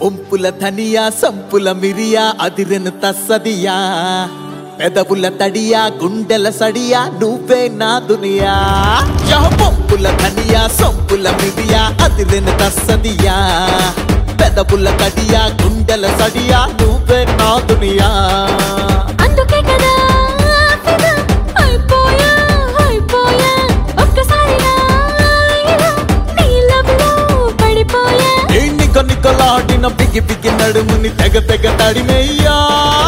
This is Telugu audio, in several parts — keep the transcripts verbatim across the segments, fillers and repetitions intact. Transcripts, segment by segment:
ఒంపుల ధనియా సంపుల మిరియా అదిరెను తస్సదియా పెదవుల తడియా గుండెల సడియా నువ్వే నా దునియా ఒంపుల ధనియా సంపుల మిరియా అదిరెను తస్సదియా పెదవుల తడియా గుండెల సడియా నువ్వే నా దునియా అందుకే కదా అయిపోయా అయిపోయా ఒక్కసారిగా నీ లవ్లో పడిపోయా నిక నికలాడిన పిగి పిగి నడుముని తెగ తెగ తడిమయ్యా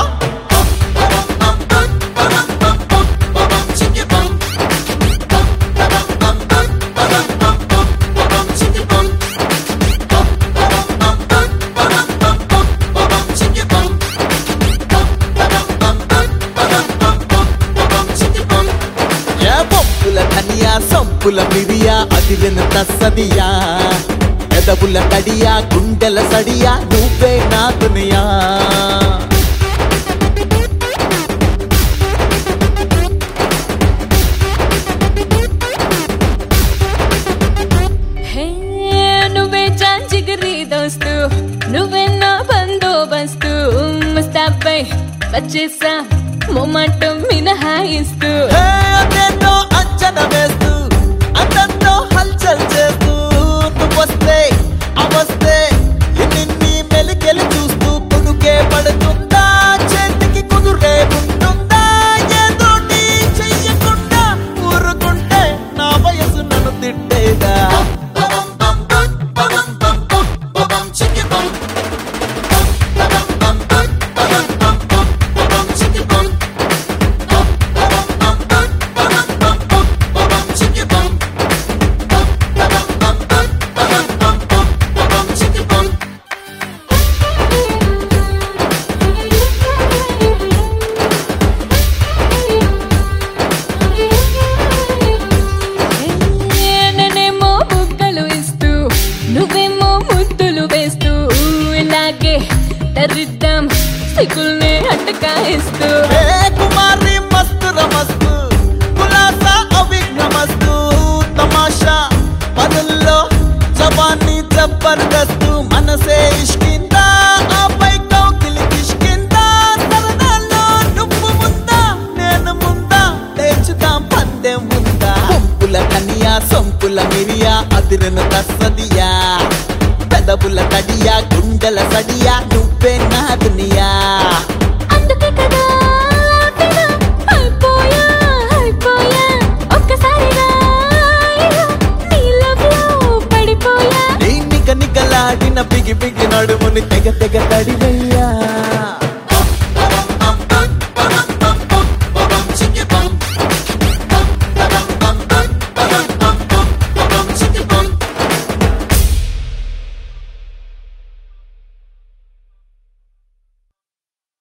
సంపుల మిరియా అదిరెను తస్సదియా పెదవుల తడియా గుండెల సడియా నువ్వే నా దునియా నువ్వే జాన్ జిగరి దోస్తు నువ్వే నా బందోబస్తు ముస్తాబై వచ్చేసా మొమాటం మినహాయిస్తూ అదేంటో అంచనా వేస్తూ అంతంతో హల్చల్ చేస్తూ నువ్వొస్తే అవస్తే నిన్ని మెలికెలు చూస్తూ కొడుకే పడుతుందా చేతికి కుదురే ఉంటుందా ఏదో నీ చెయ్యకుండా ఊరుకుంటే నా వయసు నన్ను తిట్టేదా నువ్వేమో ముద్దులు వేస్తూ ఇలాగే తరిద్దాం సిగ్గుల్ని అట్టకాయిస్తూ కుమారి మస్తు రమస్తు కులాసా అవిఘ్నమస్తు తమాషా పనుల్లో జవాన్ని జబర్దస్తు మనసే ఇష్కిందా ఆపై కౌకిలి కిష్కిందా సరదాల్లో నువ్వు ముందా నేను ముందా లేచుదాం పందెం ముందా సంపుల కనియా సంపుల మిరియా అదిరెను తస్సదియా పెదవుల తడియా గుండెల సడియా నువ్వే నా దునియా అందుకే కదా అయిపోయా అయిపోయా ఒక్కసారిగా నీ లవ్లో పడిపోయా నిక నికలాడిన పిగి పిగి నడుముని తెగ తెగ తడివయ్యా